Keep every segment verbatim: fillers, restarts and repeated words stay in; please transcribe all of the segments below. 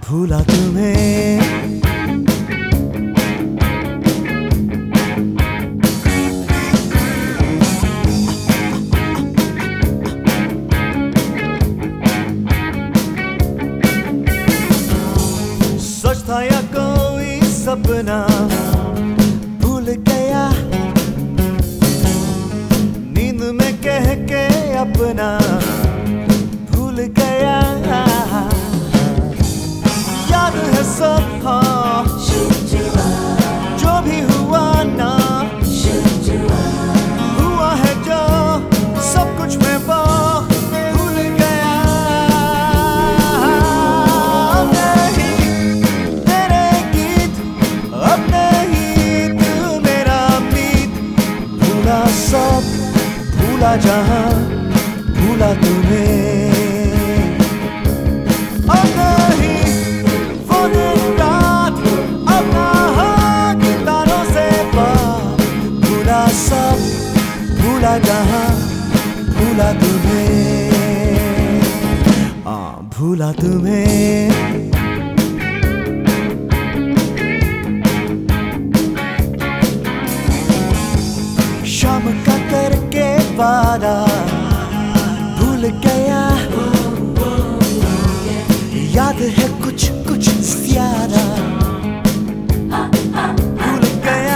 भूला तुम्हें। सच था या कोई सपना भूल गया, नींद में कह के अपना भूल गया। याद है सब हाँ जो भी हुआ ना, हुआ है जो सब कुछ मैं वो भूल गया। नहीं तेरे गीत अब नहीं तू मेरा मीत, भूला सब भूला जहां भूला तुम्हें। भूला जहां भूला तुम्हें, आ भूला तुम्हें। शाम का करके वादा भूल गया, याद है कुछ कुछ ज्यादा भूल गया।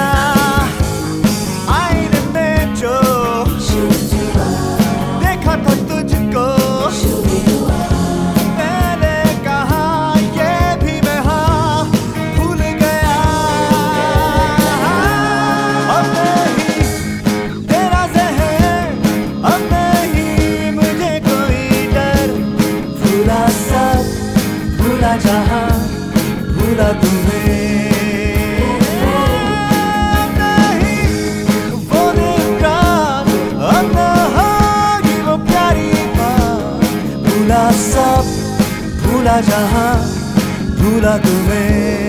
भूला जहां भूला तुम्हें। नहीं वो दिन रात अब न होगी वो प्यारी बात, भूला सब भूला जहां भूला तुम्हें।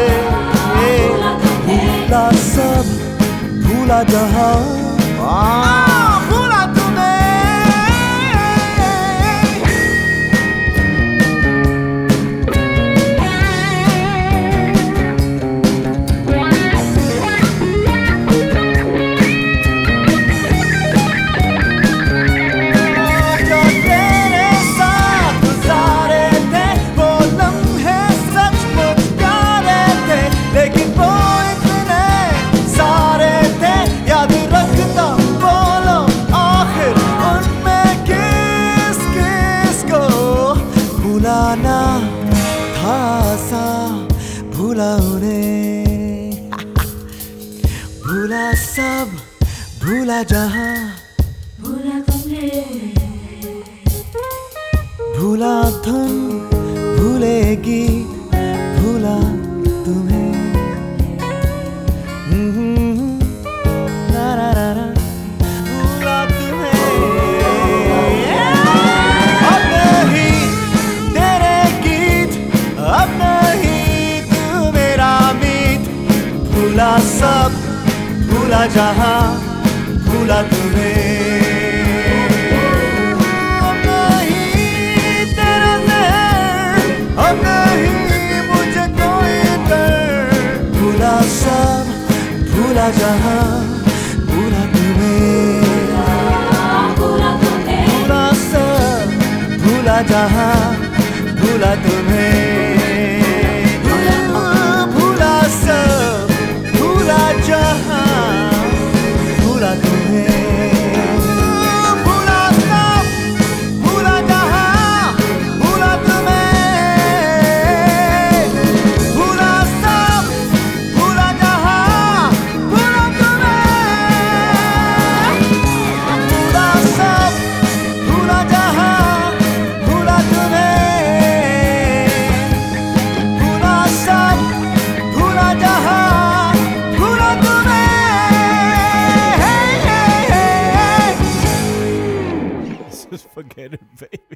भूला सब भूला जहां भूला तुम्हें। भुलाना था आसान भूला उन्हें, भूला सब भूला जहां भूला तुम्हें। भूला धुन भूलेगी भूला तुम्हें। ला ला ला ला भूला तुम्हें। अब नहीं तेरे गीत अब नहीं तू मेरा मीत, भूला सब भूला जहां भूला तुम्हें। भूला जहां भूला तुम्हें। भूला तुम्हें। भूला सब भूला जहां भूला तुम्हें। भूला सब भूला जहां भूला तुम्हें। Just forget it, baby.